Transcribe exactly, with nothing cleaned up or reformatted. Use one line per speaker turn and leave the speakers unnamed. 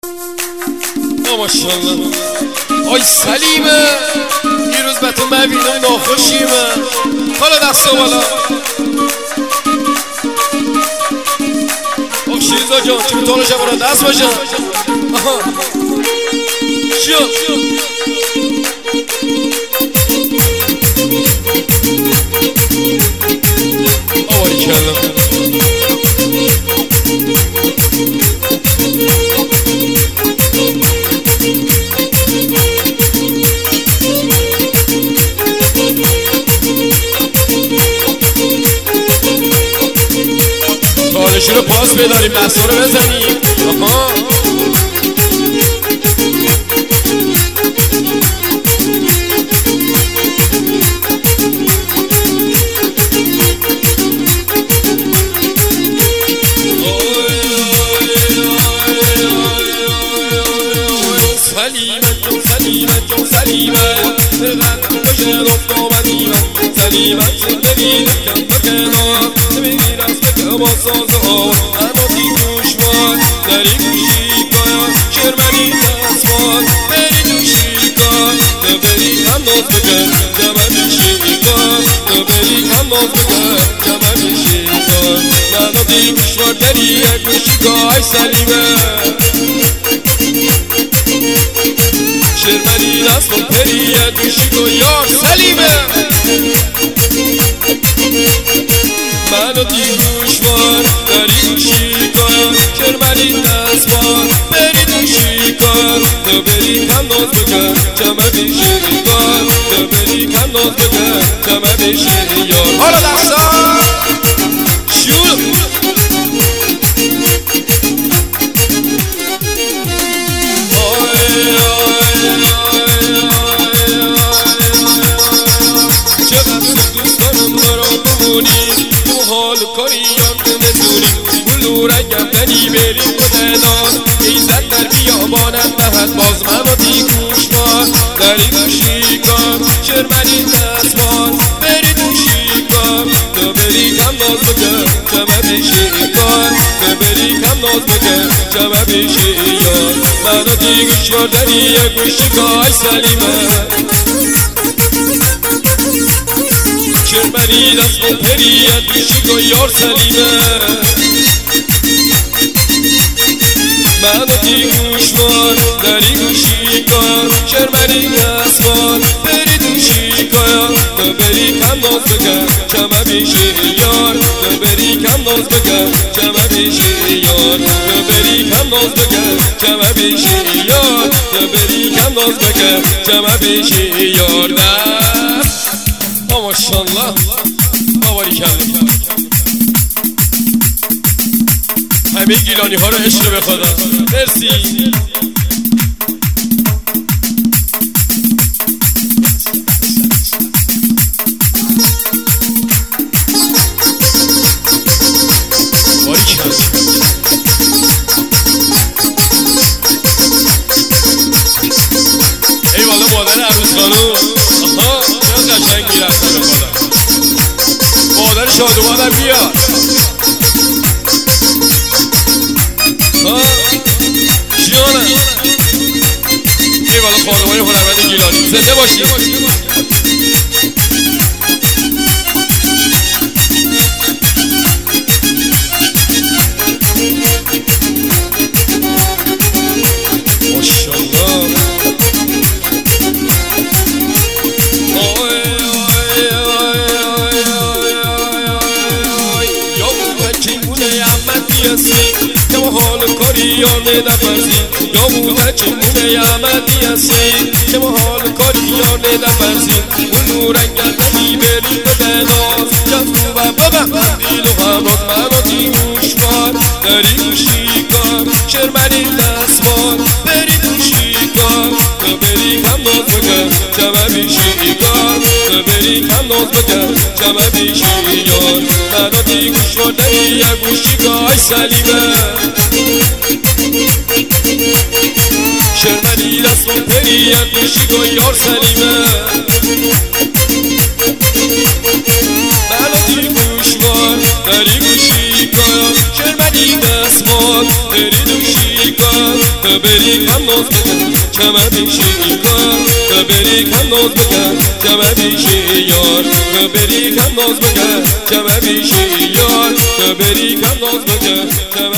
ماشاءالله آی سلیمه دیروز به تو مبینم ناخوشیمه حالا دست و بالا آخ شیرزا جان چه میتونه شب را دست باشه شو آواری کلم تالشی رو پاس بداریم دستا رو بزنیم آها سلیمت سلیمت سلیمت غم بشه رفت آمدیم سلیمت زندگی دکم بکنار نمیگیر از بکه با ساز آور اما دی دوشوار داری گوشی کار شرمنی دستوار بری دوشی کار تو بری هم ناز بکن جمع بیشی کار تو بری هم ناز بکن جمع بیشی کار اما دی دوشوار داری یک گوشی کار سلیمت شرمنی دست و پریت گوشی کن یار سلیمه منو دیگوشوار داری گوشی کن شرمنی دست بار بری دوشی کن تو بری کم ناز بکن جمع بیشی کن تو بری کم ناز بکن جمع بیشی یار حالا دستا شور تو حال کاریم نمیتونیم بلو رنگم دنی بریم کدنان ایزد در بیابانم دهد باز منو دیگوش ما داری گوشی کن شرمنی دستمان بری دوشی کن تو بری کم ناز بکن جمع بیشی کن تو بری کم ناز بکن جمع بیشی یار منو دیگوش ما داری یک گوشی کن سلیمه شرمنی دست و پریت گوشی کن یار سلیمه منو دیگوشوار داری گوشی کن شرمنی دست بار بری دوشی کن تو بری کم ناز بکن جمع بیشی یار تو بری کم ناز بکن جمع بیشی یار تو بری کم ناز بکن جمع بیشی یار تو بری کم ناز بکن جمع بیشی یار نه ماشاءالله آواری کردم همه گیلانی ها رو عشق به خدا مرسی آواری کردم ای والا مادر عروس خانوم آها چرا قشنگ میرسته به خدا مادر شادومانم بیاد ها جانم ای والا خانومای هنرمند گیلانی زنده باشید که ما حال کاریانه نفرزی یا بوده چمونه یعمدی هستی که ما حال کاریانه نفرزی اون رنگل نمی بری به بناز جفتو و ببن دیل و همراز منو دیگوشوار داری گوشی کن شرمنی دستوار بری دوشی کن تو بری کم ناز بکن جمع بیشی کن تو بری کم ناز بکن جمع بیشی یار منو دیگوشوار داری یک گوشی کن سلیمه شرمنی دست و پریت گوشی کن یار سلیمه منو دیگوشوار داری گوشی کن شرمنی دست بار بری دوشی کن تو بری بری کم ناز بکن کمه بیشی کار بری کم ناز بکن کمه بیشی یار بری کم ناز بکن کمه بیشی یار بری کم ناز بکن